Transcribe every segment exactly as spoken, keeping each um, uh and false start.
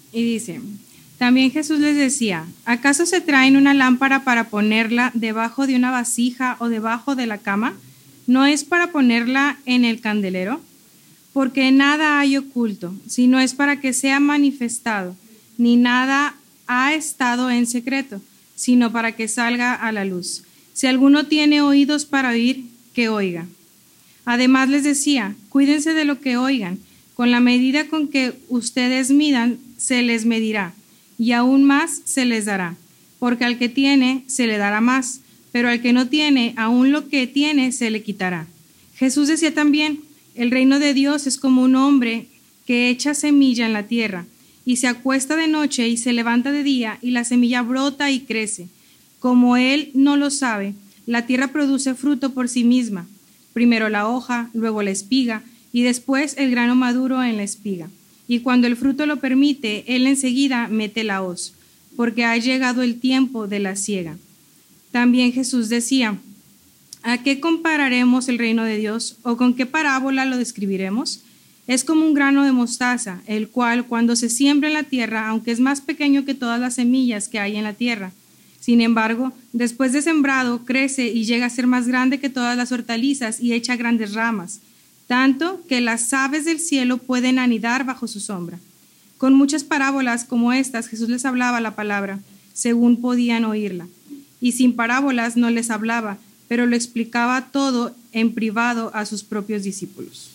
Y dice, también Jesús les decía, ¿acaso se traen una lámpara para ponerla debajo de una vasija o debajo de la cama? ¿No es para ponerla en el candelero? Porque nada hay oculto, sino es para que sea manifestado, ni nada ha estado en secreto, sino para que salga a la luz. Si alguno tiene oídos para oír, que oiga. Además les decía, cuídense de lo que oigan, con la medida con que ustedes midan, se les medirá, y aún más se les dará, porque al que tiene, se le dará más, pero al que no tiene, aún lo que tiene, se le quitará. Jesús decía también, el reino de Dios es como un hombre que echa semilla en la tierra, y se acuesta de noche y se levanta de día, y la semilla brota y crece. Como él no lo sabe, la tierra produce fruto por sí misma, primero la hoja, luego la espiga, y después el grano maduro en la espiga. Y cuando el fruto lo permite, él enseguida mete la hoz, porque ha llegado el tiempo de la siega. También Jesús decía, ¿a qué compararemos el reino de Dios? ¿O con qué parábola lo describiremos? Es como un grano de mostaza, el cual cuando se siembra en la tierra, aunque es más pequeño que todas las semillas que hay en la tierra, sin embargo, después de sembrado, crece y llega a ser más grande que todas las hortalizas y echa grandes ramas, tanto que las aves del cielo pueden anidar bajo su sombra. Con muchas parábolas como estas, Jesús les hablaba la palabra, según podían oírla. Y sin parábolas no les hablaba, pero lo explicaba todo en privado a sus propios discípulos.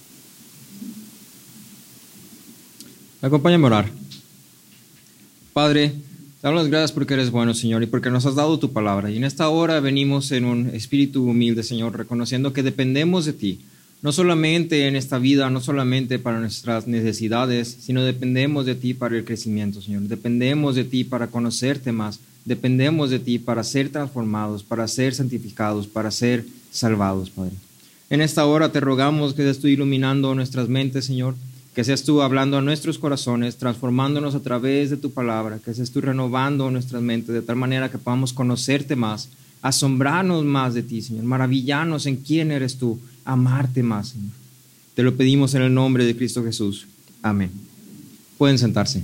Acompáñame a orar. Padre, te damos las gracias porque eres bueno, Señor, y porque nos has dado tu palabra. Y en esta hora venimos en un espíritu humilde, Señor, reconociendo que dependemos de ti. No solamente en esta vida, no solamente para nuestras necesidades, sino dependemos de ti para el crecimiento, Señor. Dependemos de ti para conocerte más. Dependemos de ti para ser transformados, para ser santificados, para ser salvados, Padre. En esta hora te rogamos que seas tú iluminando nuestras mentes, Señor, que seas tú hablando a nuestros corazones, transformándonos a través de tu palabra, que seas tú renovando nuestras mentes de tal manera que podamos conocerte más, asombrarnos más de ti, Señor, maravillarnos en quién eres tú, amarte más, Señor. Te lo pedimos en el nombre de Cristo Jesús. Amén. Pueden sentarse.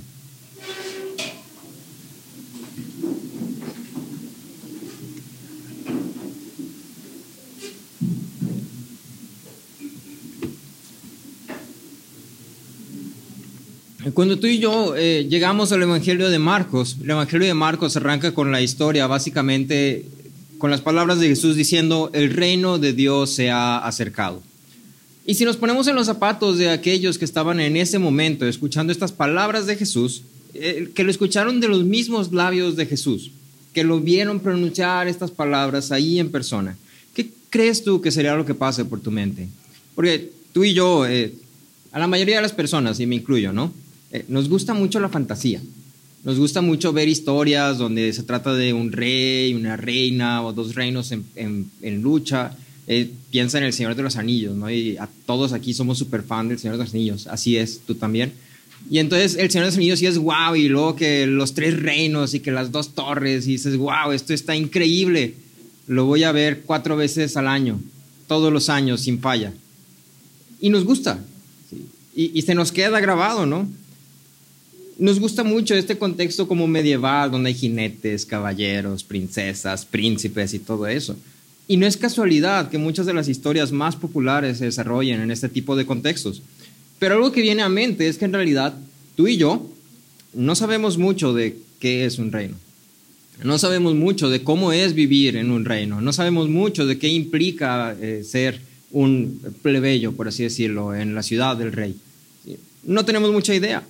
Cuando tú y yo eh, llegamos al Evangelio de Marcos, el Evangelio de Marcos arranca con la historia, básicamente con las palabras de Jesús diciendo, el reino de Dios se ha acercado. Y si nos ponemos en los zapatos de aquellos que estaban en ese momento escuchando estas palabras de Jesús, eh, que lo escucharon de los mismos labios de Jesús, que lo vieron pronunciar estas palabras ahí en persona, ¿qué crees tú que sería lo que pase por tu mente? Porque tú y yo, eh, a la mayoría de las personas, y me incluyo, ¿no? Eh, nos gusta mucho la fantasía, nos gusta mucho ver historias donde se trata de un rey, una reina o dos reinos en, en, en lucha. Eh, piensa en El Señor de los Anillos, ¿no? Y a todos aquí somos súper fan del Señor de los Anillos, así es, tú también. Y entonces El Señor de los Anillos sí es guau, y luego que los tres reinos y que las dos torres, y dices, guau, esto está increíble, lo voy a ver cuatro veces al año, todos los años sin falla. Y nos gusta, ¿sí? y, y se nos queda grabado, ¿no? Nos gusta mucho este contexto como medieval, donde hay jinetes, caballeros, princesas, príncipes y todo eso. Y no es casualidad que muchas de las historias más populares se desarrollen en este tipo de contextos. Pero algo que viene a mente es que en realidad tú y yo no sabemos mucho de qué es un reino. No sabemos mucho de cómo es vivir en un reino. No sabemos mucho de qué implica eh, ser un plebeyo, por así decirlo, en la ciudad del rey. No tenemos mucha idea.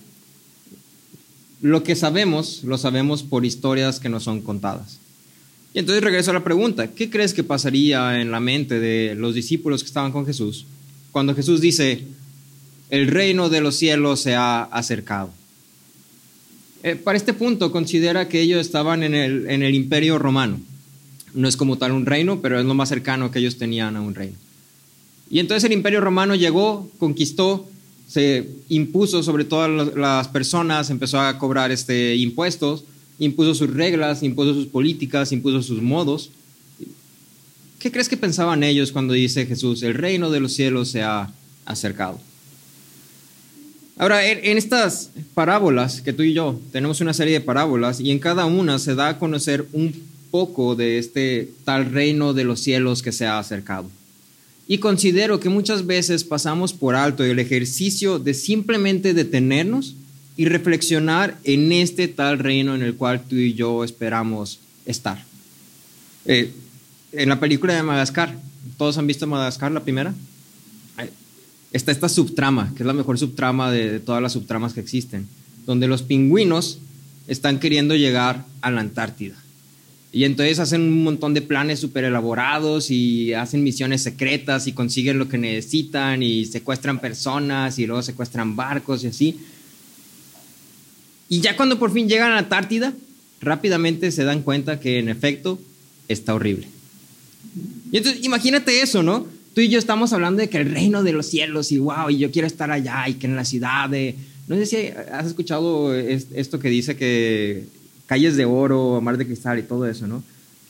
Lo que sabemos, lo sabemos por historias que nos son contadas. Y entonces regreso a la pregunta, ¿qué crees que pasaría en la mente de los discípulos que estaban con Jesús cuando Jesús dice, el reino de los cielos se ha acercado? Eh, para este punto considera que ellos estaban en el, en el imperio romano. No es como tal un reino, pero es lo más cercano que ellos tenían a un reino. Y entonces el imperio romano llegó, conquistó, se impuso sobre todas las personas, empezó a cobrar este, impuestos, impuso sus reglas, impuso sus políticas, impuso sus modos. ¿Qué crees que pensaban ellos cuando dice Jesús, el reino de los cielos se ha acercado? Ahora, en, en estas parábolas que tú y yo tenemos una serie de parábolas y en cada una se da a conocer un poco de este tal reino de los cielos que se ha acercado. Y considero que muchas veces pasamos por alto el ejercicio de simplemente detenernos y reflexionar en este tal reino en el cual tú y yo esperamos estar. Eh, en la película de Madagascar, ¿todos han visto Madagascar, la primera? Está esta subtrama, que es la mejor subtrama de, de todas las subtramas que existen, donde los pingüinos están queriendo llegar a la Antártida. Y entonces hacen un montón de planes súper elaborados y hacen misiones secretas y consiguen lo que necesitan y secuestran personas y luego secuestran barcos y así. Y ya cuando por fin llegan a la Antártida, rápidamente se dan cuenta que en efecto está horrible. Y entonces imagínate eso, ¿no? Tú y yo estamos hablando de que el reino de los cielos y wow, y yo quiero estar allá y que en la ciudad de... No sé si has escuchado esto que dice que calles de oro, mar de cristal y todo eso, ¿no?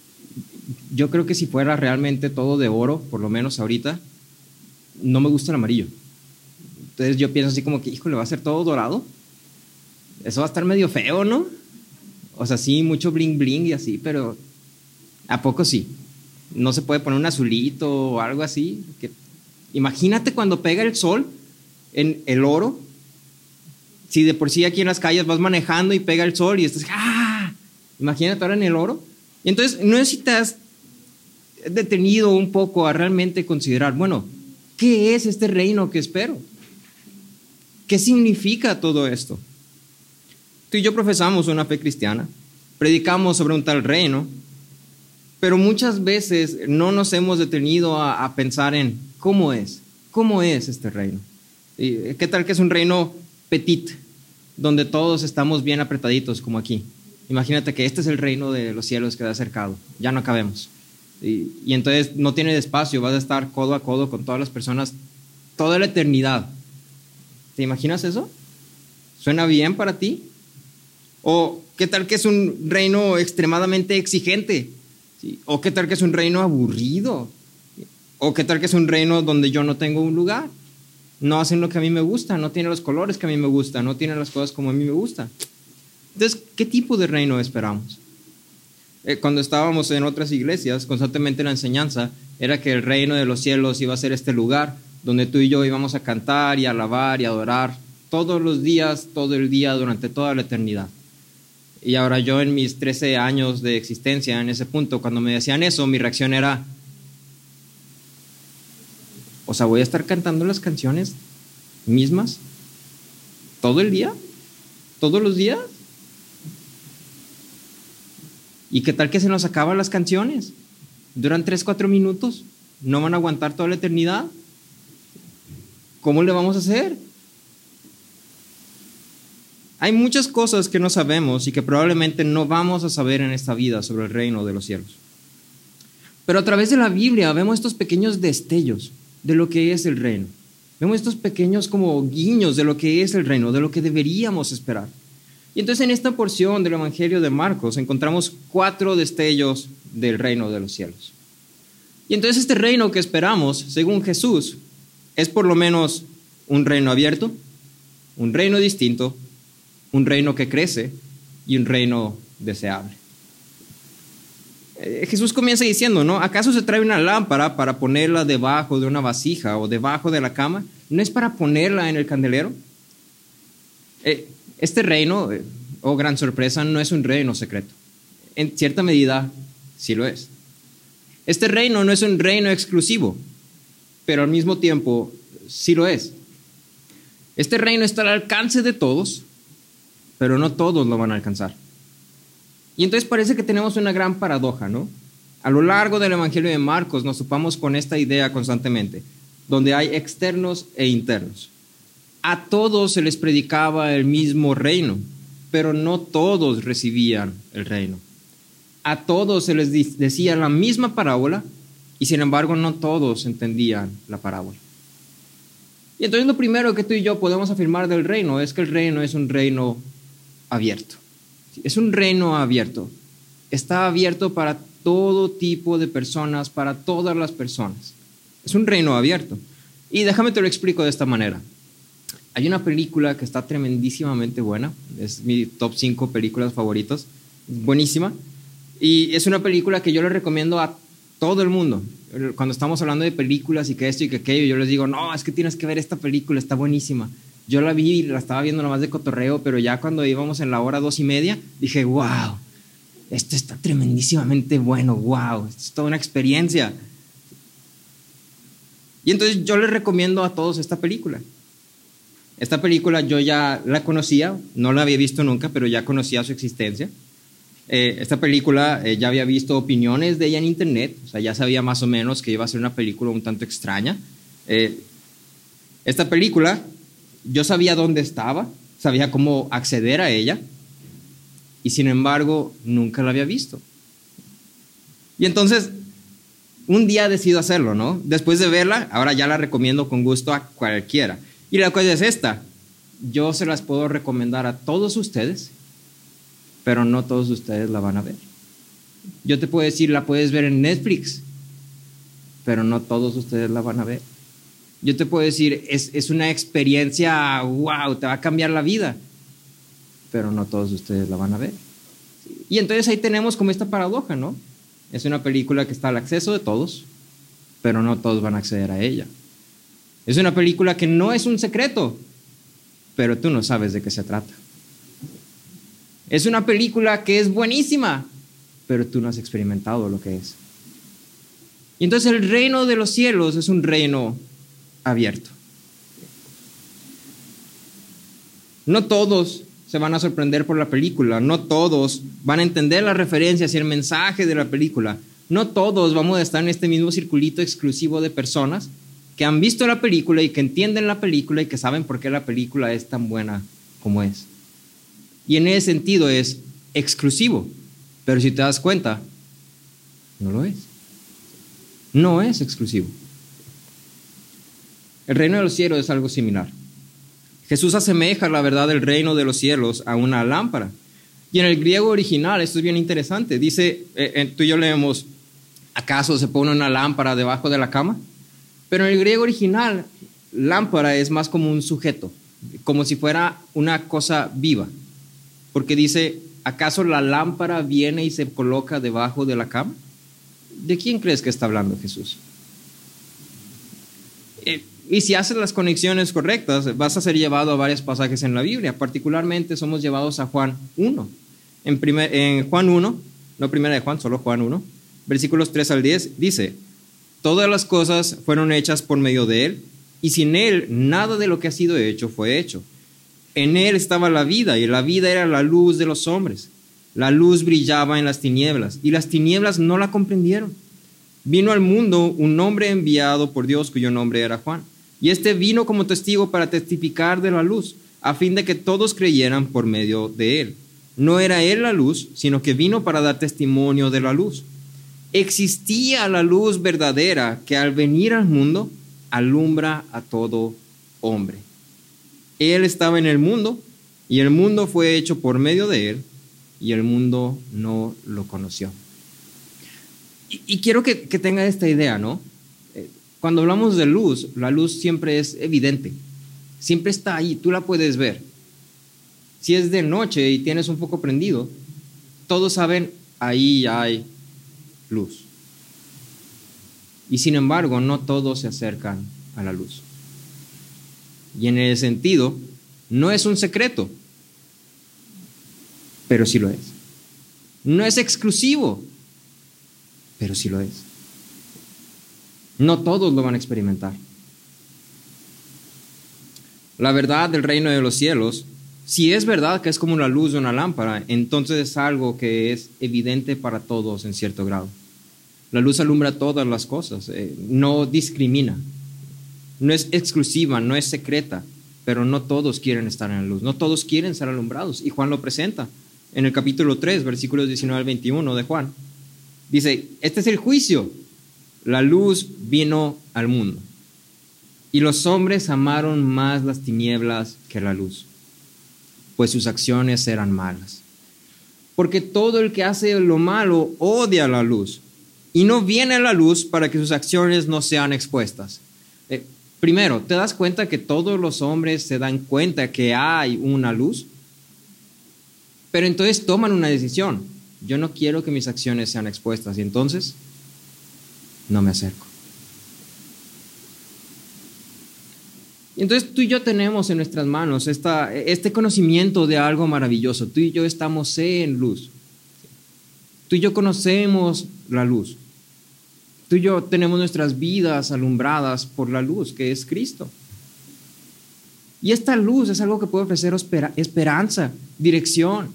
Yo creo que si fuera realmente todo de oro, por lo menos ahorita, no me gusta el amarillo. Entonces yo pienso así como que, híjole, ¿va a ser todo dorado? Eso va a estar medio feo, ¿no? O sea, sí, mucho bling bling y así, pero ¿a poco sí? No se puede poner un azulito o algo así. Que, imagínate cuando pega el sol en el oro. Si de por sí aquí en las calles vas manejando y pega el sol y estás, ¡ah! Imagínate ahora en el oro. Y entonces no necesitas detenido un poco a realmente considerar, bueno, ¿qué es este reino que espero? ¿Qué significa todo esto? Tú y yo profesamos una fe cristiana, predicamos sobre un tal reino, pero muchas veces no nos hemos detenido a, a pensar en cómo es, cómo es este reino. ¿Qué tal que es un reino petit, donde todos estamos bien apretaditos como aquí? Imagínate que este es el reino de los cielos que ha acercado, ya no cabemos. Y, y entonces no tiene espacio, vas a estar codo a codo con todas las personas toda la eternidad. ¿Te imaginas eso? ¿Suena bien para ti? ¿O qué tal que es un reino extremadamente exigente? ¿Sí? ¿O qué tal que es un reino aburrido? ¿O qué tal que es un reino donde yo no tengo un lugar? No hacen lo que a mí me gusta, no tienen los colores que a mí me gustan, no tienen las cosas como a mí me gustan. Entonces, ¿qué tipo de reino esperamos? Eh, cuando estábamos en otras iglesias, constantemente la enseñanza era que el reino de los cielos iba a ser este lugar donde tú y yo íbamos a cantar y alabar y adorar todos los días, todo el día, durante toda la eternidad. Y ahora yo en mis trece años de existencia, en ese punto, cuando me decían eso, mi reacción era, o sea, ¿voy a estar cantando las canciones mismas todo el día? ¿Todos los días? ¿Y qué tal que se nos acaban las canciones? Duran tres, cuatro minutos, ¿no van a aguantar toda la eternidad? ¿Cómo le vamos a hacer? Hay muchas cosas que no sabemos y que probablemente no vamos a saber en esta vida sobre el reino de los cielos. Pero a través de la Biblia vemos estos pequeños destellos de lo que es el reino. Vemos estos pequeños como guiños de lo que es el reino, de lo que deberíamos esperar. Y entonces en esta porción del Evangelio de Marcos encontramos cuatro destellos del reino de los cielos. Y entonces este reino que esperamos, según Jesús, es por lo menos un reino abierto, un reino distinto, un reino que crece y un reino deseable. Eh, Jesús comienza diciendo, ¿no? ¿Acaso se trae una lámpara para ponerla debajo de una vasija o debajo de la cama? ¿No es para ponerla en el candelero? Eh, este reino, eh, oh gran sorpresa, no es un reino secreto. En cierta medida, sí lo es. Este reino no es un reino exclusivo, pero al mismo tiempo, sí lo es. Este reino está al alcance de todos, pero no todos lo van a alcanzar. Y entonces parece que tenemos una gran paradoja, ¿no? A lo largo del Evangelio de Marcos nos topamos con esta idea constantemente, donde hay externos e internos. A todos se les predicaba el mismo reino, pero no todos recibían el reino. A todos se les decía la misma parábola y sin embargo no todos entendían la parábola. Y entonces lo primero que tú y yo podemos afirmar del reino es que el reino es un reino abierto. Es un reino abierto. Está abierto para todo tipo de personas, para todas las personas. Es un reino abierto. Y déjame te lo explico de esta manera. Hay una película que está tremendísimamente buena, es mi top cinco películas favoritas, buenísima, y es una película que yo le recomiendo a todo el mundo. Cuando estamos hablando de películas y que esto y que aquello, yo les digo, no, es que tienes que ver esta película, está buenísima. Yo la vi, la estaba viendo nomás de cotorreo, pero ya cuando íbamos en la hora dos y media, dije, wow, esto está tremendísimamente bueno, wow, esto es toda una experiencia. Y entonces yo les recomiendo a todos esta película. Esta película yo ya la conocía, no la había visto nunca, pero ya conocía su existencia. Eh, esta película eh, ya había visto opiniones de ella en internet, o sea, ya sabía más o menos que iba a ser una película un tanto extraña. Eh, esta película, yo sabía dónde estaba, sabía cómo acceder a ella, y sin embargo, nunca la había visto. Y entonces, un día decido hacerlo, ¿no? Después de verla, ahora ya la recomiendo con gusto a cualquiera. Y la cosa es esta, yo se las puedo recomendar a todos ustedes, pero no todos ustedes la van a ver. Yo te puedo decir, la puedes ver en Netflix, pero no todos ustedes la van a ver. Yo te puedo decir, es, es una experiencia, wow, te va a cambiar la vida, pero no todos ustedes la van a ver. Y entonces ahí tenemos como esta paradoja, ¿no? Es una película que está al acceso de todos, pero no todos van a acceder a ella. Es una película que no es un secreto, pero tú no sabes de qué se trata. Es una película que es buenísima, pero tú no has experimentado lo que es. Y entonces el reino de los cielos es un reino abierto. No todos se van a sorprender por la película, no todos van a entender las referencias y el mensaje de la película, no todos vamos a estar en este mismo circulito exclusivo de personas que han visto la película y que entienden la película y que saben por qué la película es tan buena como es. Y en ese sentido es exclusivo, pero si te das cuenta, no lo es. No es exclusivo. El reino de los cielos es algo similar. Jesús asemeja la verdad del reino de los cielos a una lámpara. Y en el griego original, esto es bien interesante, dice, eh, eh, tú y yo leemos, ¿acaso se pone una lámpara debajo de la cama? Pero en el griego original, lámpara es más como un sujeto, como si fuera una cosa viva. Porque dice, ¿acaso la lámpara viene y se coloca debajo de la cama? ¿De quién crees que está hablando Jesús? Eh, y si haces las conexiones correctas, vas a ser llevado a varios pasajes en la Biblia. Particularmente somos llevados a Juan uno. En, primer, en Juan uno, no primera de Juan, solo Juan uno, versículos tres al diez, dice, todas las cosas fueron hechas por medio de Él, y sin Él nada de lo que ha sido hecho fue hecho. En Él estaba la vida, y la vida era la luz de los hombres. La luz brillaba en las tinieblas, y las tinieblas no la comprendieron. Vino al mundo un hombre enviado por Dios, cuyo nombre era Juan. Y este vino como testigo para testificar de la luz, a fin de que todos creyeran por medio de Él. No era Él la luz, sino que vino para dar testimonio de la luz. Existía la luz verdadera que al venir al mundo alumbra a todo hombre. Él estaba en el mundo y el mundo fue hecho por medio de Él y el mundo no lo conoció. Y, y quiero que, que tenga esta idea, ¿no? Eh, cuando hablamos de luz, la luz siempre es evidente, siempre está ahí, tú la puedes ver. Si es de noche y tienes un foco prendido, todos saben, ahí hay luz. Y sin embargo, no todos se acercan a la luz. Y en ese sentido, no es un secreto, pero sí lo es. No es exclusivo, pero sí lo es. No todos lo van a experimentar. La verdad del reino de los cielos, si es verdad que es como una luz de una lámpara, entonces es algo que es evidente para todos en cierto grado. La luz alumbra todas las cosas, eh, no discrimina, no es exclusiva, no es secreta, pero no todos quieren estar en la luz, no todos quieren ser alumbrados. Y Juan lo presenta en el capítulo tres, versículos diecinueve al veintiuno de Juan. Dice, este es el juicio, la luz vino al mundo y los hombres amaron más las tinieblas que la luz, pues sus acciones eran malas. Porque todo el que hace lo malo odia la luz y no viene a la luz para que sus acciones no sean expuestas. Eh, Primero, ¿te das cuenta que todos los hombres se dan cuenta que hay una luz? Pero entonces toman una decisión. Yo no quiero que mis acciones sean expuestas y entonces no me acerco. Y entonces tú y yo tenemos en nuestras manos esta, este conocimiento de algo maravilloso. Tú y yo estamos en luz. Tú y yo conocemos la luz. Tú y yo tenemos nuestras vidas alumbradas por la luz, que es Cristo. Y esta luz es algo que puede ofrecer esperanza, dirección.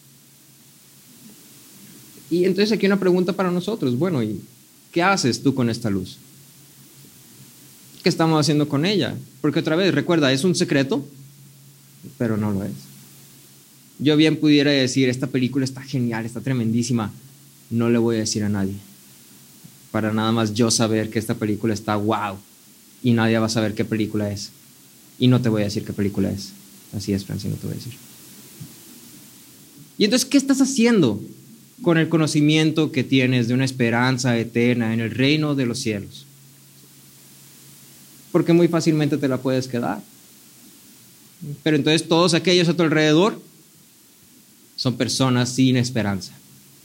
Y entonces aquí una pregunta para nosotros. Bueno, ¿y qué haces tú con esta luz? ¿Qué estamos haciendo con ella? Porque otra vez, recuerda, es un secreto, pero no lo es. Yo bien pudiera decir, esta película está genial, está tremendísima. No le voy a decir a nadie. Para nada más yo saber que esta película está wow. Y nadie va a saber qué película es. Y no te voy a decir qué película es. Así es, Francis, no te voy a decir. Y entonces, ¿qué estás haciendo con el conocimiento que tienes de una esperanza eterna en el reino de los cielos? Porque muy fácilmente te la puedes quedar. Pero entonces todos aquellos a tu alrededor son personas sin esperanza.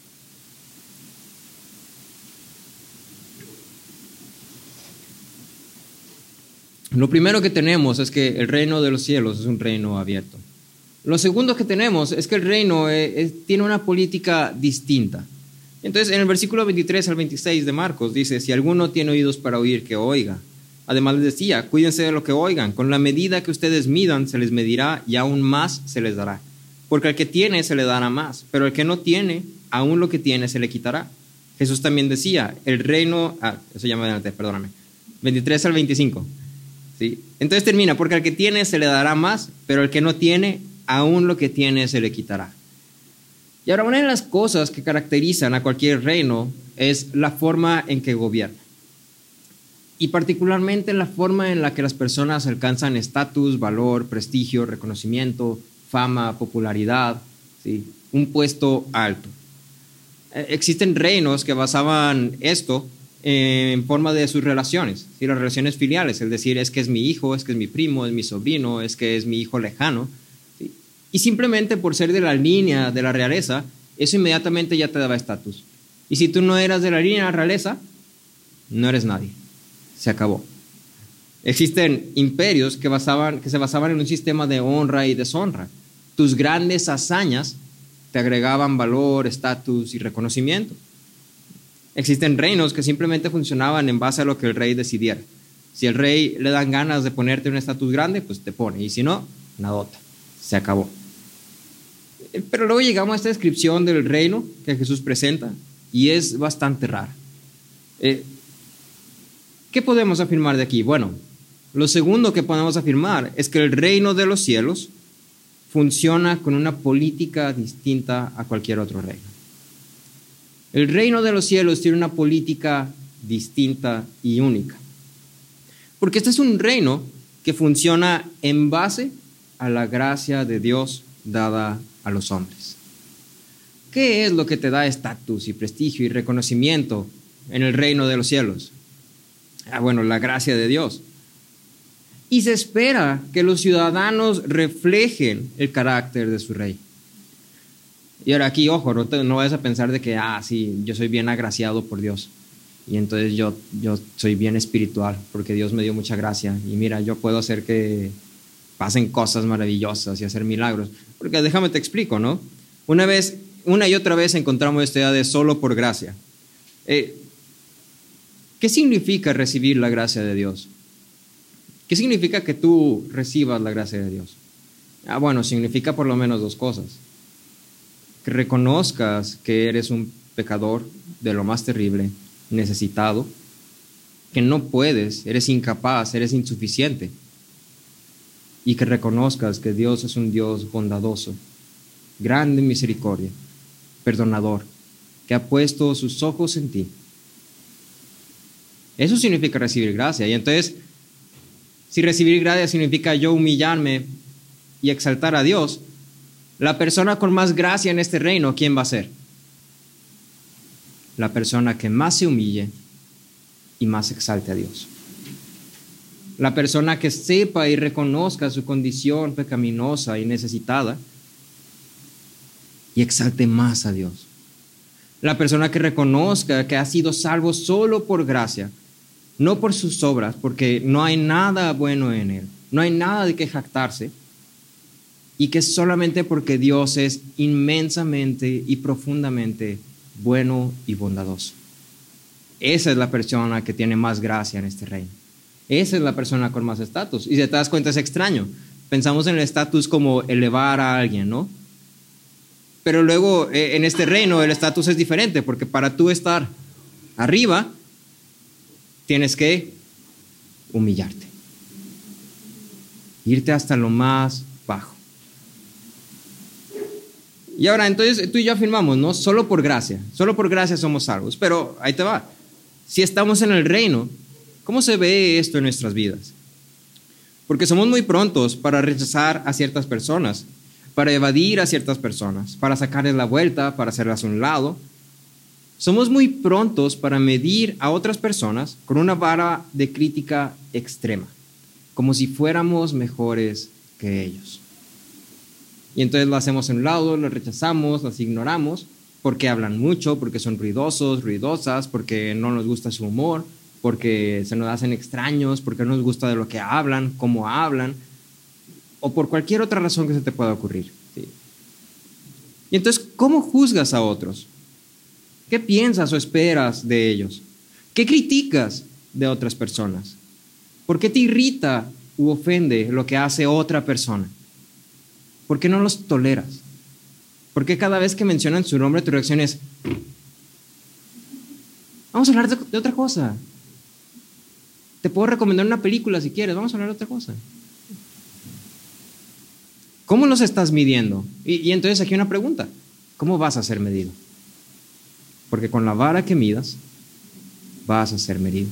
Lo primero que tenemos es que el reino de los cielos es un reino abierto. Lo segundo que tenemos es que el reino es, es, tiene una política distinta. Entonces, en el versículo veintitrés al veintiséis de Marcos dice, si alguno tiene oídos para oír, que oiga. Además les decía, cuídense de lo que oigan. Con la medida que ustedes midan, se les medirá y aún más se les dará. Porque al que tiene, se le dará más. Pero al que no tiene, aún lo que tiene, se le quitará. Jesús también decía, el reino... Ah, eso ya me adelanté, perdóname. veintitrés al veinticinco. ¿Sí? Entonces termina, porque al que tiene, se le dará más. Pero al que no tiene, aún lo que tiene, se le quitará. Y ahora, una de las cosas que caracterizan a cualquier reino es la forma en que gobierna. Y particularmente la forma en la que las personas alcanzan estatus, valor, prestigio, reconocimiento, fama, popularidad, ¿sí? Un puesto alto. Eh, existen reinos que basaban esto en forma de sus relaciones, ¿sí? Las relaciones filiales, es decir, es que es mi hijo, es que es mi primo, es mi sobrino, es que es mi hijo lejano. ¿Sí? Y simplemente por ser de la línea de la realeza, eso inmediatamente ya te daba estatus. Y si tú no eras de la línea de la realeza, no eres nadie. Se acabó. Existen imperios que, basaban, que se basaban en un sistema de honra y deshonra. Tus grandes hazañas te agregaban valor, estatus y reconocimiento. Existen reinos que simplemente funcionaban en base a lo que el rey decidiera. Si el rey le dan ganas de ponerte un estatus grande, pues te pone. Y si no, nadota. Se acabó. Pero luego llegamos a esta descripción del reino que Jesús presenta y es bastante rara. Eh, ¿Qué podemos afirmar de aquí? Bueno, lo segundo que podemos afirmar es que el reino de los cielos funciona con una política distinta a cualquier otro reino. El reino de los cielos tiene una política distinta y única. Porque este es un reino que funciona en base a la gracia de Dios dada a los hombres. ¿Qué es lo que te da estatus y prestigio y reconocimiento en el reino de los cielos? Ah, bueno, la gracia de Dios. Y se espera que los ciudadanos reflejen el carácter de su rey. Y ahora aquí, ojo, no, te, no vayas a pensar de que, ah, sí, yo soy bien agraciado por Dios. Y entonces yo, yo soy bien espiritual porque Dios me dio mucha gracia. Y mira, yo puedo hacer que pasen cosas maravillosas y hacer milagros. Porque déjame te explico, ¿no? Una vez, una y otra vez encontramos esta idea de solo por gracia. Eh, ¿Qué significa recibir la gracia de Dios? ¿Qué significa que tú recibas la gracia de Dios? Ah, bueno, significa por lo menos dos cosas. Que reconozcas que eres un pecador de lo más terrible, necesitado, que no puedes, eres incapaz, eres insuficiente. Y que reconozcas que Dios es un Dios bondadoso, grande en misericordia, perdonador, que ha puesto sus ojos en ti. Eso significa recibir gracia. Y entonces, si recibir gracia significa yo humillarme y exaltar a Dios, la persona con más gracia en este reino, ¿quién va a ser? La persona que más se humille y más exalte a Dios. La persona que sepa y reconozca su condición pecaminosa y necesitada y exalte más a Dios. La persona que reconozca que ha sido salvo solo por gracia, no por sus obras, porque no hay nada bueno en él, no hay nada de que jactarse, y que solamente porque Dios es inmensamente y profundamente bueno y bondadoso. Esa es la persona que tiene más gracia en este reino. Esa es la persona con más estatus. Y si te das cuenta, es extraño. Pensamos en el estatus como elevar a alguien, ¿no? Pero luego eh, en este reino el estatus es diferente, porque para tú estar arriba, tienes que humillarte. Irte hasta lo más bajo. Y ahora, entonces, tú y yo afirmamos, ¿no? Solo por gracia, solo por gracia somos salvos. Pero ahí te va. Si estamos en el reino, ¿cómo se ve esto en nuestras vidas? Porque somos muy prontos para rechazar a ciertas personas, para evadir a ciertas personas, para sacarles la vuelta, para hacerlas a un lado. Somos muy prontos para medir a otras personas con una vara de crítica extrema, como si fuéramos mejores que ellos. Y entonces lo hacemos a un lado, lo rechazamos, las ignoramos, porque hablan mucho, porque son ruidosos, ruidosas, porque no nos gusta su humor, porque se nos hacen extraños, porque no nos gusta de lo que hablan, cómo hablan, o por cualquier otra razón que se te pueda ocurrir. ¿Sí? Y entonces, ¿cómo juzgas a otros? ¿Qué piensas o esperas de ellos? ¿Qué criticas de otras personas? ¿Por qué te irrita u ofende lo que hace otra persona? ¿Por qué no los toleras? ¿Por qué cada vez que mencionan su nombre tu reacción es: vamos a hablar de, de otra cosa? Te puedo recomendar una película si quieres, vamos a hablar de otra cosa. ¿Cómo los estás midiendo? Y, y entonces aquí una pregunta: ¿cómo vas a ser medido? Porque con la vara que midas, vas a ser medido.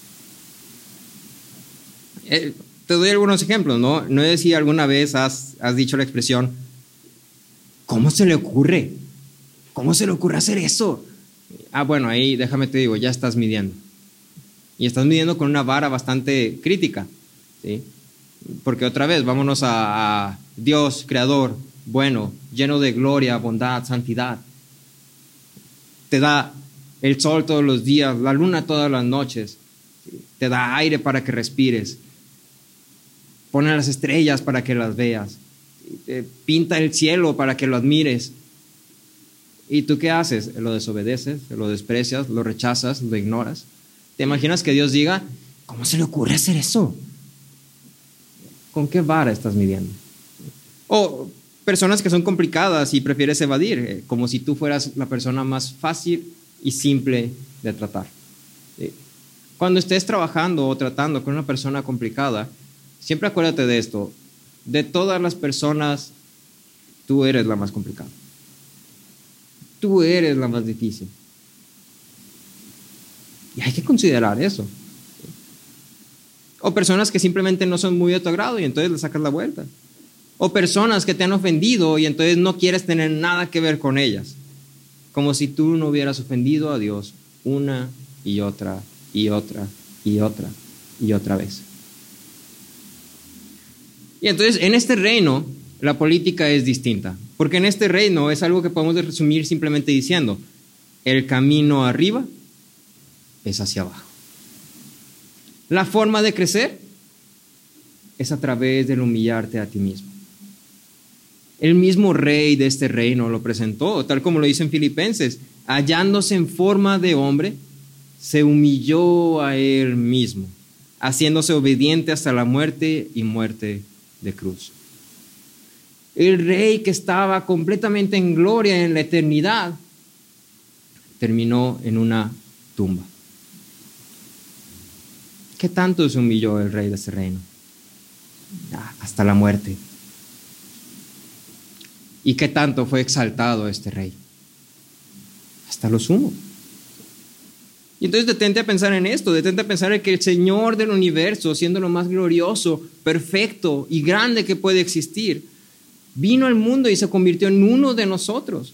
Eh, te doy algunos ejemplos, ¿no? No sé si alguna vez has, has dicho la expresión: ¿cómo se le ocurre? ¿Cómo se le ocurre hacer eso? Ah, bueno, ahí déjame te digo, ya estás midiendo. Y estás midiendo con una vara bastante crítica, ¿sí? Porque otra vez, vámonos a, a Dios, creador, bueno, lleno de gloria, bondad, santidad. Te da el sol todos los días, la luna todas las noches, ¿sí? Te da aire para que respires, pone las estrellas para que las veas, te pinta el cielo para que lo admires. ¿Y tú qué haces? Lo desobedeces, lo desprecias, lo rechazas, lo ignoras. ¿Te imaginas que Dios diga: ¿cómo se le ocurre hacer eso? ¿Con qué vara estás midiendo? O personas que son complicadas y prefieres evadir, eh, como si tú fueras la persona más fácil y simple de tratar. ¿Sí? Cuando estés trabajando o tratando con una persona complicada, siempre acuérdate de esto: de todas las personas, tú eres la más complicada. Tú eres la más difícil. Y hay que considerar eso. O personas que simplemente no son muy de tu agrado y entonces le sacas la vuelta. O personas que te han ofendido y entonces no quieres tener nada que ver con ellas. Como si tú no hubieras ofendido a Dios una y otra y otra y otra y otra vez. Y entonces en este reino la política es distinta. Porque en este reino es algo que podemos resumir simplemente diciendo: el camino arriba es hacia abajo. La forma de crecer es a través del humillarte a ti mismo. El mismo rey de este reino lo presentó, tal como lo dice en Filipenses: hallándose en forma de hombre, se humilló a él mismo, haciéndose obediente hasta la muerte y muerte de cruz. El rey que estaba completamente en gloria en la eternidad terminó en una tumba. ¿Qué tanto se humilló el rey de ese reino? Ah, hasta la muerte. ¿Y qué tanto fue exaltado este rey? Hasta lo sumo. Y entonces detente a pensar en esto, detente a pensar en que el Señor del universo, siendo lo más glorioso, perfecto y grande que puede existir, vino al mundo y se convirtió en uno de nosotros.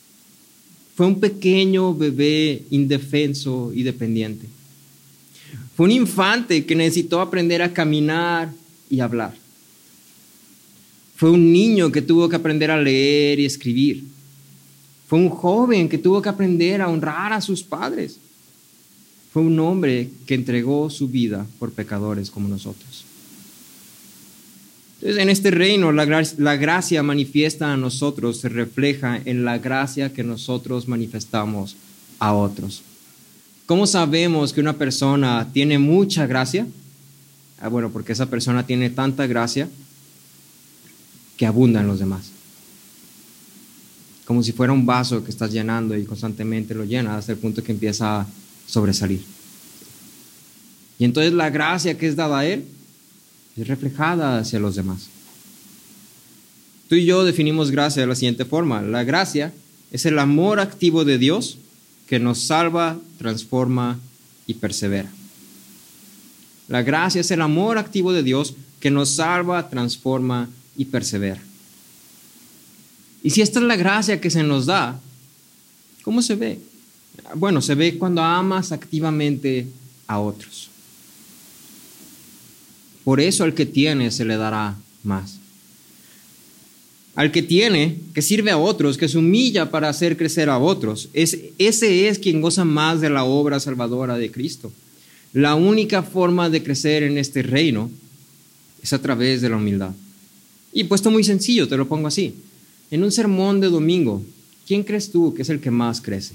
Fue un pequeño bebé indefenso y dependiente. Fue un infante que necesitó aprender a caminar y hablar. Fue un niño que tuvo que aprender a leer y escribir. Fue un joven que tuvo que aprender a honrar a sus padres. Fue un hombre que entregó su vida por pecadores como nosotros. Entonces, en este reino, la gracia, la gracia manifiesta a nosotros se refleja en la gracia que nosotros manifestamos a otros. ¿Cómo sabemos que una persona tiene mucha gracia? Ah, bueno, porque esa persona tiene tanta gracia que abunda en los demás. Como si fuera un vaso que estás llenando y constantemente lo llenas hasta el punto que empieza a sobresalir. Y entonces la gracia que es dada a él es reflejada hacia los demás. Tú y yo definimos gracia de la siguiente forma. La gracia es el amor activo de Dios que nos salva, transforma y persevera. La gracia es el amor activo de Dios que nos salva, transforma y persevera. Y si esta es la gracia que se nos da, ¿cómo se ve? Bueno, se ve cuando amas activamente a otros. Por eso al que tiene se le dará más. Al que tiene, que sirve a otros, que se humilla para hacer crecer a otros, es, ese es quien goza más de la obra salvadora de Cristo. La única forma de crecer en este reino es a través de la humildad. Y puesto muy sencillo, te lo pongo así. En un sermón de domingo, ¿quién crees tú que es el que más crece?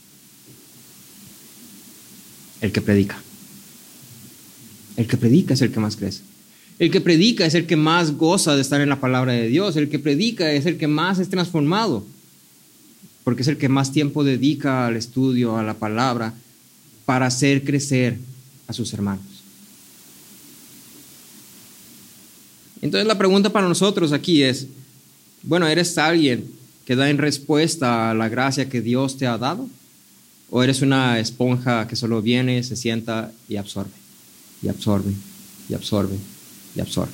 El que predica. El que predica es el que más crece. El que predica es el que más goza de estar en la palabra de Dios. El que predica es el que más es transformado, porque es el que más tiempo dedica al estudio, a la palabra, para hacer crecer a sus hermanos. Entonces la pregunta para nosotros aquí es, bueno, ¿eres alguien que da en respuesta a la gracia que Dios te ha dado? ¿O eres una esponja que solo viene, se sienta y absorbe, y absorbe, y absorbe, y absorbe?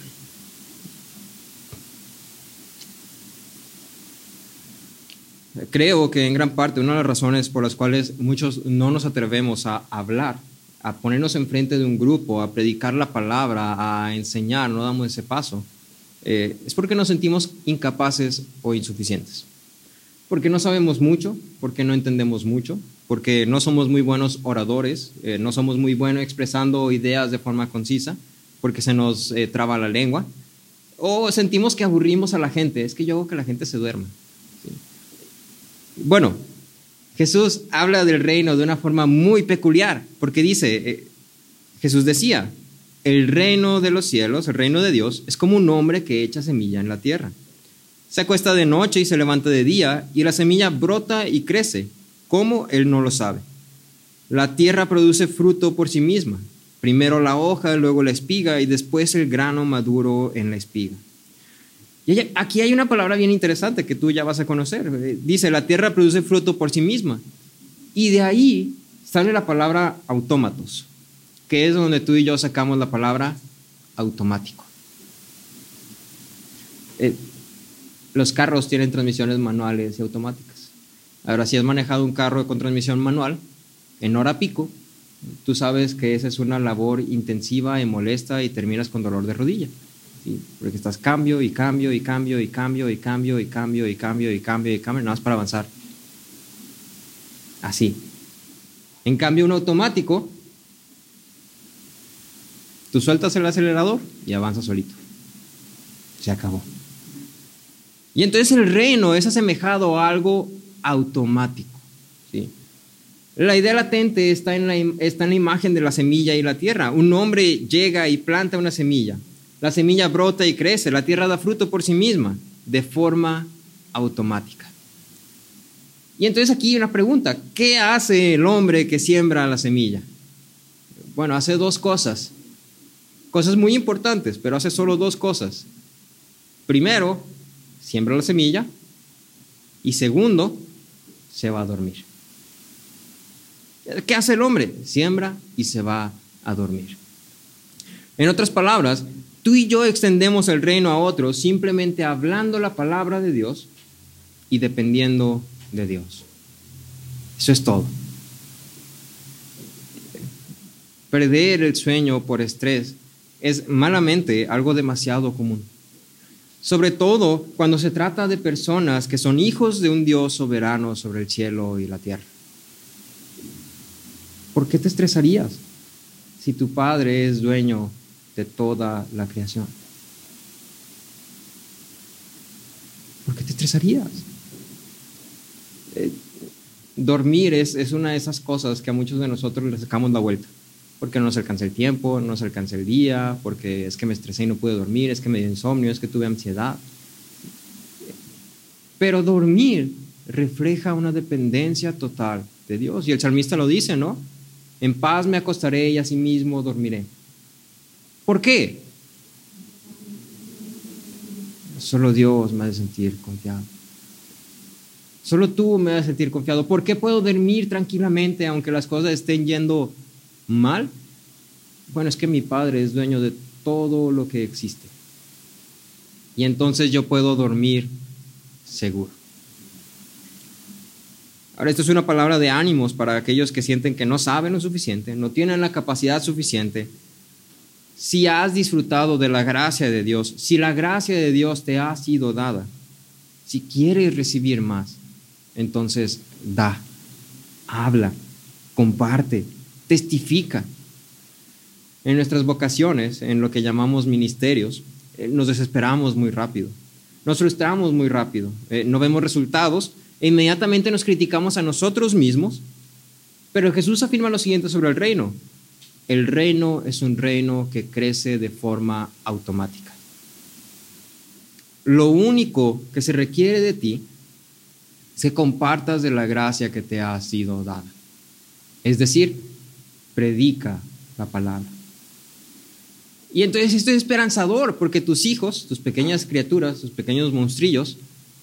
Creo que en gran parte una de las razones por las cuales muchos no nos atrevemos a hablar, a ponernos enfrente de un grupo, a predicar la palabra, a enseñar, no damos ese paso, eh, es porque nos sentimos incapaces o insuficientes. Porque no sabemos mucho, porque no entendemos mucho, porque no somos muy buenos oradores, eh, no somos muy buenos expresando ideas de forma concisa, porque se nos eh, traba la lengua, o sentimos que aburrimos a la gente. Es que yo hago que la gente se duerma. ¿Sí? Bueno, Jesús habla del reino de una forma muy peculiar, porque dice, eh, Jesús decía, el reino de los cielos, el reino de Dios, es como un hombre que echa semilla en la tierra. Se acuesta de noche y se levanta de día, y la semilla brota y crece. ¿Cómo? Él no lo sabe. La tierra produce fruto por sí misma. Primero la hoja, luego la espiga, y después el grano maduro en la espiga. Y aquí hay una palabra bien interesante que tú ya vas a conocer. Dice, la tierra produce fruto por sí misma. Y de ahí sale la palabra autómatos, que es donde tú y yo sacamos la palabra automático. Eh, Los carros tienen transmisiones manuales y automáticas. Ahora, si has manejado un carro con transmisión manual, en hora pico, tú sabes que esa es una labor intensiva y molesta y terminas con dolor de rodilla. ¿Sí? Porque estás cambio y cambio y cambio y cambio y cambio y cambio y cambio y cambio y cambio, nada más para avanzar. Así. En cambio, un automático, tú sueltas el acelerador y avanza solito. Se acabó. Y entonces el reino es asemejado a algo automático. ¿Sí? La idea latente está en la, está en la imagen de la semilla y la tierra. Un hombre llega y planta una semilla. La semilla brota y crece. La tierra da fruto por sí misma, de forma automática. Y entonces aquí hay una pregunta. ¿Qué hace el hombre que siembra la semilla? Bueno, hace dos cosas. Cosas muy importantes, pero hace solo dos cosas. Primero, siembra la semilla, y segundo, se va a dormir. ¿Qué hace el hombre? Siembra y se va a dormir. En otras palabras, tú y yo extendemos el reino a otros simplemente hablando la palabra de Dios y dependiendo de Dios. Eso es todo. Perder el sueño por estrés es malamente algo demasiado común. Sobre todo cuando se trata de personas que son hijos de un Dios soberano sobre el cielo y la tierra. ¿Por qué te estresarías si tu Padre es dueño de toda la creación? ¿Por qué te estresarías? Eh, dormir es, es una de esas cosas que a muchos de nosotros le sacamos la vuelta. Porque no nos alcanza el tiempo, no nos alcanza el día, porque es que me estresé y no pude dormir, es que me dio insomnio, es que tuve ansiedad. Pero dormir refleja una dependencia total de Dios. Y el salmista lo dice, ¿no? En paz me acostaré y asimismo dormiré. ¿Por qué? Solo Dios me hace sentir confiado. Solo tú me haces sentir confiado. ¿Por qué puedo dormir tranquilamente aunque las cosas estén yendo mal? Bueno, es que mi Padre es dueño de todo lo que existe. Y entonces yo puedo dormir seguro. Ahora, esto es una palabra de ánimos para aquellos que sienten que no saben lo suficiente, no tienen la capacidad suficiente. Si has disfrutado de la gracia de Dios, si la gracia de Dios te ha sido dada, si quieres recibir más, entonces da, habla, comparte, testifica. En nuestras vocaciones, en lo que llamamos ministerios, eh, nos desesperamos muy rápido, nos frustramos muy rápido, eh, no vemos resultados e inmediatamente nos criticamos a nosotros mismos. Pero Jesús afirma lo siguiente sobre el reino: el reino es un reino que crece de forma automática. Lo único que se requiere de ti es que compartas de la gracia que te ha sido dada. Es decir, predica la palabra. Y entonces esto es esperanzador, porque tus hijos, tus pequeñas criaturas, tus pequeños monstrillos,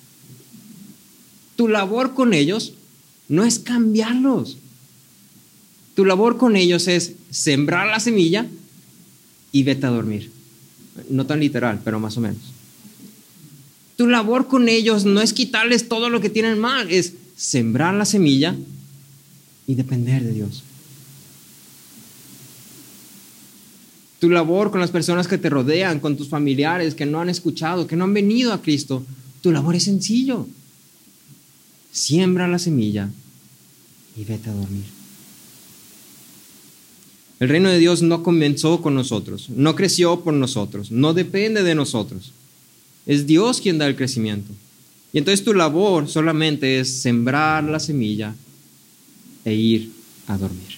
tu labor con ellos no es cambiarlos. Tu labor con ellos es sembrar la semilla y vete a dormir. No tan literal, pero más o menos. Tu labor con ellos no es quitarles todo lo que tienen mal, es sembrar la semilla y depender de Dios. Tu labor con las personas que te rodean, con tus familiares que no han escuchado, que no han venido a Cristo, tu labor es sencillo. Siembra la semilla y vete a dormir. El reino de Dios no comenzó con nosotros, no creció por nosotros, no depende de nosotros. Es Dios quien da el crecimiento. Y entonces tu labor solamente es sembrar la semilla e ir a dormir.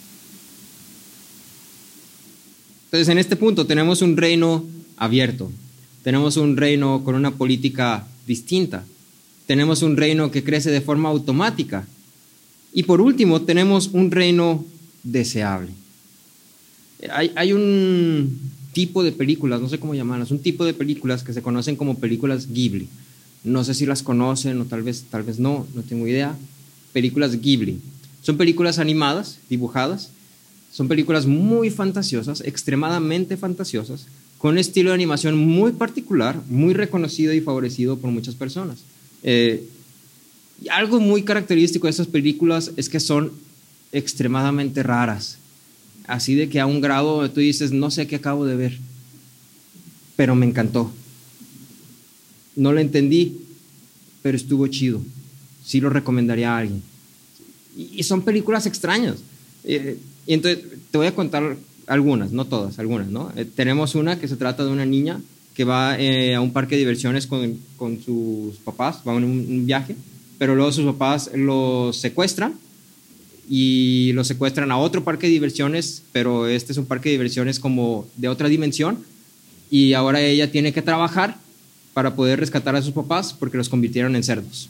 Entonces, en este punto tenemos un reino abierto, tenemos un reino con una política distinta, tenemos un reino que crece de forma automática y por último tenemos un reino deseable. Hay, hay un tipo de películas, no sé cómo llamarlas, un tipo de películas que se conocen como películas Ghibli. No sé si las conocen o tal vez, tal vez no, no tengo idea. Películas Ghibli. Son películas animadas, dibujadas. Son películas muy fantasiosas, extremadamente fantasiosas, con un estilo de animación muy particular, muy reconocido y favorecido por muchas personas. Eh, y algo muy característico de estas películas es que son extremadamente raras. Así de que a un grado donde tú dices, no sé qué acabo de ver, pero me encantó. No lo entendí, pero estuvo chido. Sí lo recomendaría a alguien. Y, y son películas extrañas. Eh, y entonces te voy a contar algunas, no todas, algunas, ¿no? Eh, tenemos una que se trata de una niña que va eh, a un parque de diversiones con, con sus papás, va en un, un viaje, pero luego sus papás los secuestran y los secuestran a otro parque de diversiones, pero este es un parque de diversiones como de otra dimensión y ahora ella tiene que trabajar para poder rescatar a sus papás porque los convirtieron en cerdos.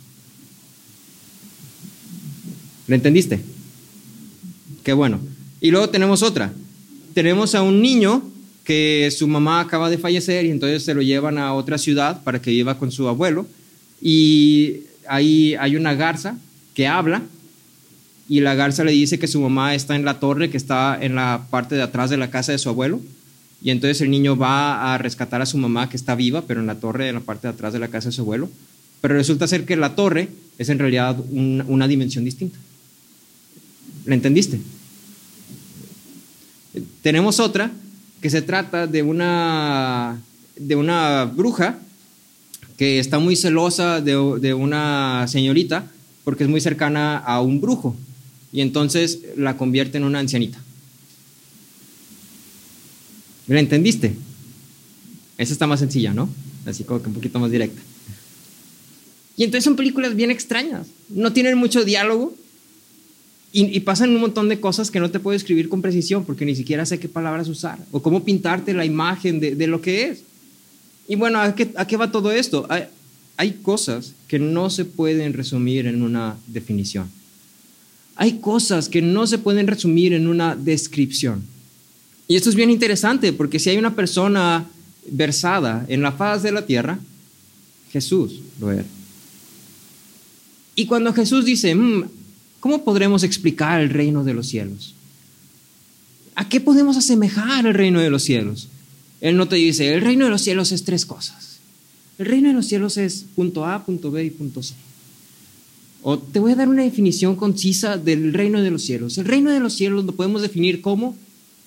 ¿Lo entendiste? Qué bueno. Y luego tenemos otra. Tenemos a un niño que su mamá acaba de fallecer y entonces se lo llevan a otra ciudad para que viva con su abuelo y ahí hay una garza que habla y la garza le dice que su mamá está en la torre que está en la parte de atrás de la casa de su abuelo y entonces el niño va a rescatar a su mamá que está viva pero en la torre en la parte de atrás de la casa de su abuelo, pero resulta ser que la torre es en realidad un, una dimensión distinta. ¿La entendiste? Tenemos otra que se trata de una, de una bruja que está muy celosa de, de una señorita porque es muy cercana a un brujo y entonces la convierte en una ancianita. ¿La entendiste? Esa está más sencilla, ¿no? Así como que un poquito más directa. Y entonces son películas bien extrañas. No tienen mucho diálogo y, y pasan un montón de cosas que no te puedo escribir con precisión porque ni siquiera sé qué palabras usar o cómo pintarte la imagen de, de lo que es. Y bueno, ¿a qué, a qué va todo esto? Hay, hay cosas que no se pueden resumir en una definición. Hay cosas que no se pueden resumir en una descripción. Y esto es bien interesante porque si hay una persona versada en la faz de la tierra, Jesús lo era. Y cuando Jesús dice, mmm, ¿cómo podremos explicar el reino de los cielos? ¿A qué podemos asemejar el reino de los cielos? Él no te dice, el reino de los cielos es tres cosas. El reino de los cielos es punto A, punto B y punto C. O te voy a dar una definición concisa del reino de los cielos. El reino de los cielos lo podemos definir como...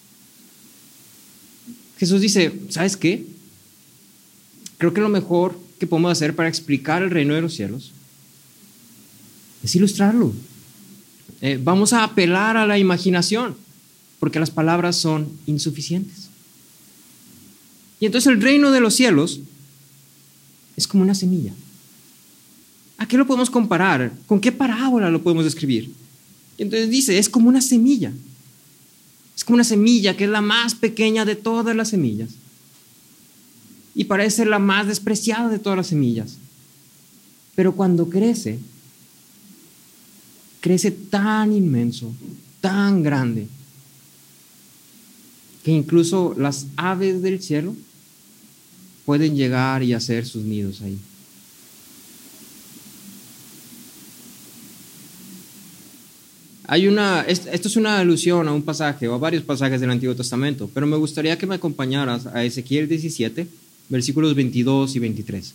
Jesús dice, ¿sabes qué? Creo que lo mejor que podemos hacer para explicar el reino de los cielos es ilustrarlo. Eh, vamos a apelar a la imaginación, porque las palabras son insuficientes. Y entonces el reino de los cielos es como una semilla. ¿A qué lo podemos comparar? ¿Con qué parábola lo podemos describir? Y entonces dice, es como una semilla. Es como una semilla que es la más pequeña de todas las semillas. Y parece ser la más despreciada de todas las semillas. Pero cuando crece, crece tan inmenso, tan grande, que incluso las aves del cielo pueden llegar y hacer sus nidos ahí. Hay una, esto es una alusión a un pasaje o a varios pasajes del Antiguo Testamento, pero me gustaría que me acompañaras a Ezequiel diecisiete, versículos veintidós y veintitrés.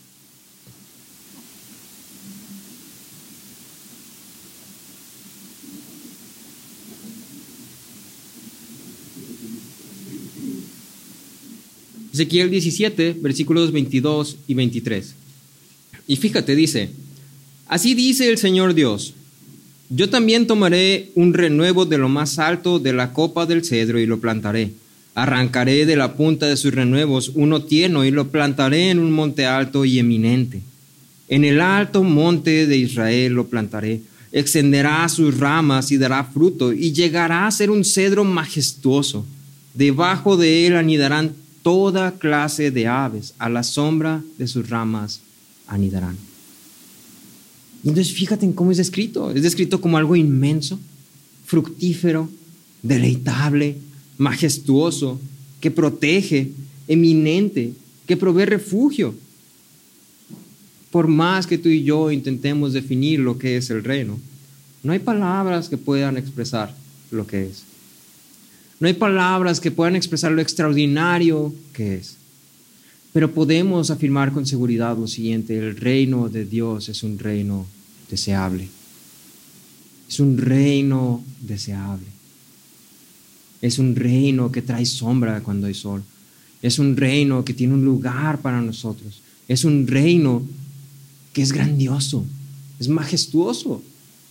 Ezequiel diecisiete, versículos veintidós y veintitrés. Y fíjate, dice, así dice el Señor Dios, yo también tomaré un renuevo de lo más alto de la copa del cedro y lo plantaré. Arrancaré de la punta de sus renuevos uno tierno y lo plantaré en un monte alto y eminente. En el alto monte de Israel lo plantaré. Extenderá sus ramas y dará fruto y llegará a ser un cedro majestuoso. Debajo de él anidarán toda clase de aves. A la sombra de sus ramas anidarán. Y entonces fíjate en cómo es descrito. Es descrito como algo inmenso, fructífero, deleitable, majestuoso, que protege, eminente, que provee refugio. Por más que tú y yo intentemos definir lo que es el reino, no hay palabras que puedan expresar lo que es. No hay palabras que puedan expresar lo extraordinario que es. Pero podemos afirmar con seguridad lo siguiente: el reino de Dios es un reino deseable. Es un reino deseable. Es un reino que trae sombra cuando hay sol. Es un reino que tiene un lugar para nosotros. Es un reino que es grandioso, es majestuoso.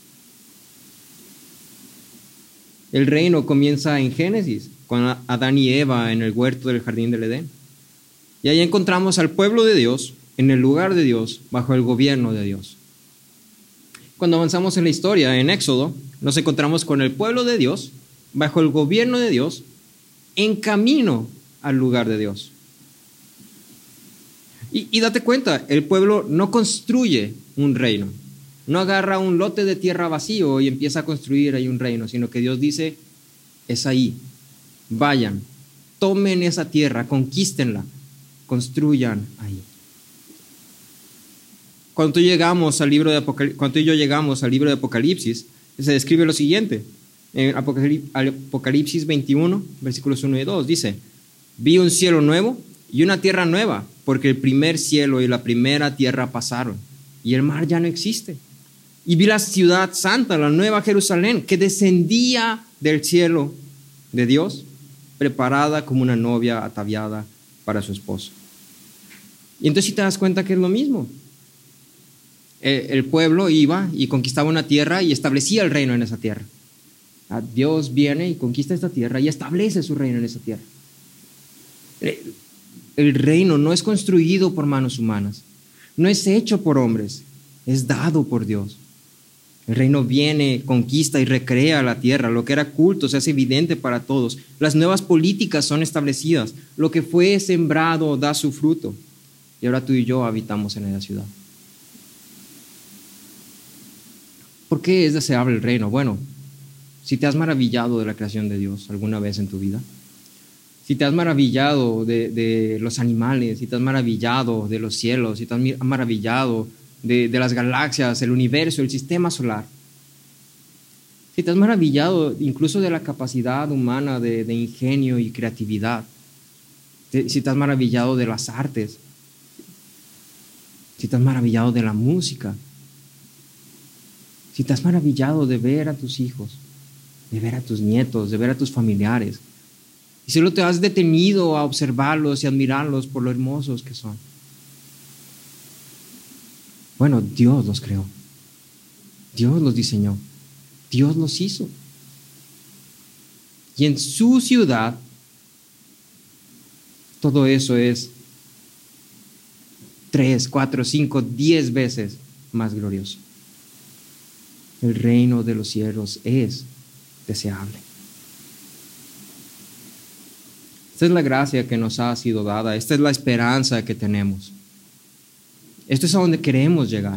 El reino comienza en Génesis, con Adán y Eva en el huerto del jardín del Edén. Y ahí encontramos al pueblo de Dios, en el lugar de Dios, bajo el gobierno de Dios. Cuando avanzamos en la historia, en Éxodo, nos encontramos con el pueblo de Dios, bajo el gobierno de Dios, en camino al lugar de Dios. Y, y date cuenta, el pueblo no construye un reino, no agarra un lote de tierra vacío y empieza a construir ahí un reino, sino que Dios dice, es ahí, vayan, tomen esa tierra, conquístenla, construyan ahí. Cuando tú, llegamos al libro de Apocal- cuando tú y yo llegamos al libro de Apocalipsis, se describe lo siguiente. En Apocalipsis veintiuno, versículos uno y dos, dice, vi un cielo nuevo y una tierra nueva, porque el primer cielo y la primera tierra pasaron, y el mar ya no existe. Y vi la ciudad santa, la nueva Jerusalén, que descendía del cielo de Dios, preparada como una novia ataviada para su esposo. Y entonces si te das cuenta que es lo mismo. El pueblo iba y conquistaba una tierra y establecía el reino en esa tierra. Dios viene y conquista esta tierra y establece su reino en esa tierra. El reino no es construido por manos humanas, no es hecho por hombres, es dado por Dios. El reino viene, conquista y recrea la tierra. Lo que era culto se hace evidente para todos. Las nuevas políticas son establecidas. Lo que fue sembrado da su fruto. Y ahora tú y yo habitamos en esa ciudad. ¿Por qué es deseable el reino? Bueno, si te has maravillado de la creación de Dios alguna vez en tu vida, si te has maravillado de, de los animales, si te has maravillado de los cielos, si te has maravillado de, de las galaxias, el universo, el sistema solar, si te has maravillado incluso de la capacidad humana de, de ingenio y creatividad, de, si te has maravillado de las artes, si te has maravillado de la música, si te has maravillado de ver a tus hijos, de ver a tus nietos, de ver a tus familiares, y solo te has detenido a observarlos y admirarlos por lo hermosos que son. Bueno, Dios los creó, Dios los diseñó, Dios los hizo. Y en su ciudad, todo eso es tres, cuatro, cinco, diez veces más glorioso. El reino de los cielos es deseable. Esta es la gracia que nos ha sido dada. Esta es la esperanza que tenemos. Esto es a donde queremos llegar.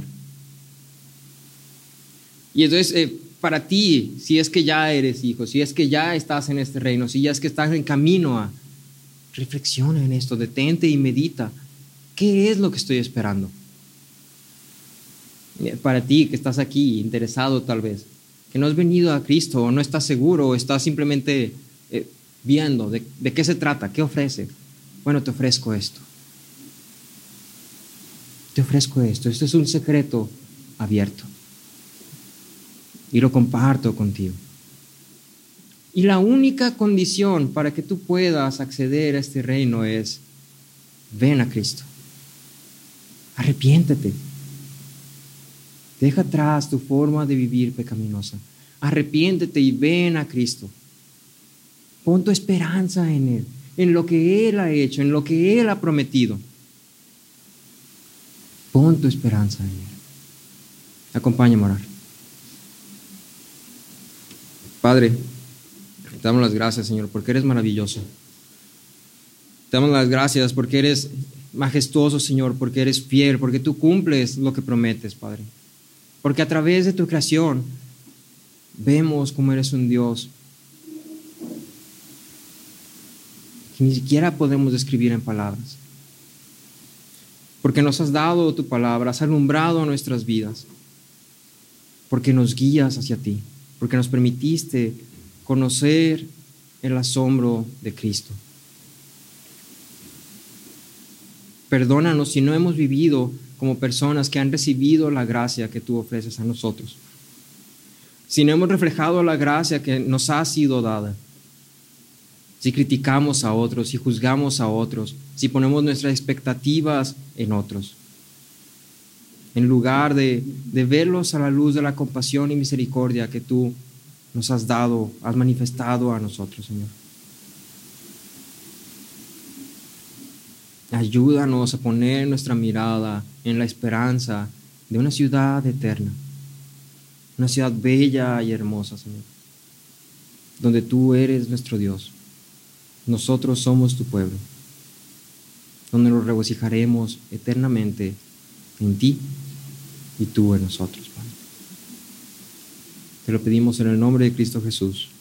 Y entonces, eh, para ti, si es que ya eres hijo, si es que ya estás en este reino, si ya es que estás en camino a, reflexiona en esto, detente y medita. ¿Qué es lo que estoy esperando? Para ti que estás aquí interesado tal vez, que no has venido a Cristo o no estás seguro o estás simplemente eh, viendo de, de qué se trata, qué ofrece. Bueno, te ofrezco esto. Te ofrezco esto. Esto es un secreto abierto. Y lo comparto contigo. Y la única condición para que tú puedas acceder a este reino es, ven a Cristo. Arrepiéntete. Deja atrás tu forma de vivir pecaminosa. Arrepiéntete y ven a Cristo. Pon tu esperanza en Él, en lo que Él ha hecho, en lo que Él ha prometido. Pon tu esperanza en Él. Acompáñame a orar. Padre, te damos las gracias, Señor, porque eres maravilloso. Te damos las gracias porque eres majestuoso, Señor, porque eres fiel, porque tú cumples lo que prometes, Padre. Porque a través de tu creación vemos cómo eres un Dios que ni siquiera podemos describir en palabras. Porque nos has dado tu palabra, has alumbrado nuestras vidas. Porque nos guías hacia ti, porque nos permitiste conocer el asombro de Cristo. Perdónanos si no hemos vivido como personas que han recibido la gracia que tú ofreces a nosotros. Si no hemos reflejado la gracia que nos ha sido dada. Si criticamos a otros, si juzgamos a otros, si ponemos nuestras expectativas en otros. En lugar de, de verlos a la luz de la compasión y misericordia que tú nos has dado, has manifestado a nosotros, Señor. Ayúdanos a poner nuestra mirada en la esperanza de una ciudad eterna, una ciudad bella y hermosa, Señor, donde tú eres nuestro Dios, nosotros somos tu pueblo, donde nos regocijaremos eternamente en ti y tú en nosotros, Padre. Te lo pedimos en el nombre de Cristo Jesús.